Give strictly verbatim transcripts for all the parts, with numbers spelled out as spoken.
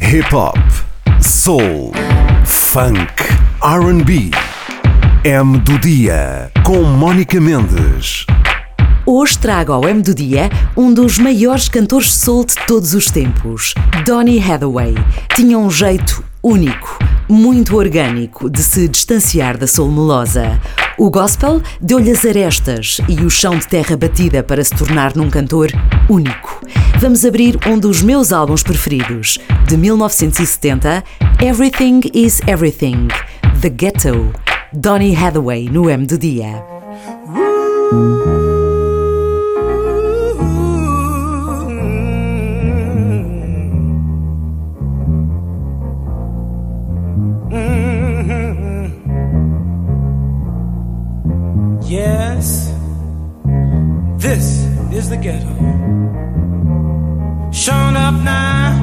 Hip-hop, soul, funk, R and B. M do Dia, com Mónica Mendes. Hoje trago ao M do Dia um dos maiores cantores de soul de todos os tempos, Donny Hathaway. Tinha um jeito único, muito orgânico de se distanciar da soul melosa. O gospel deu-lhe as arestas e o chão de terra batida para se tornar num cantor único. Vamos abrir um dos meus álbuns preferidos, de mil novecentos e setenta, Everything is Everything, The Ghetto. Donny Hathaway no M do Dia. Yes, this is the ghetto. Showing up now.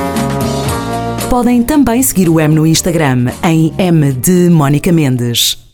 Podem também seguir o M no Instagram em M de Mónica Mendes.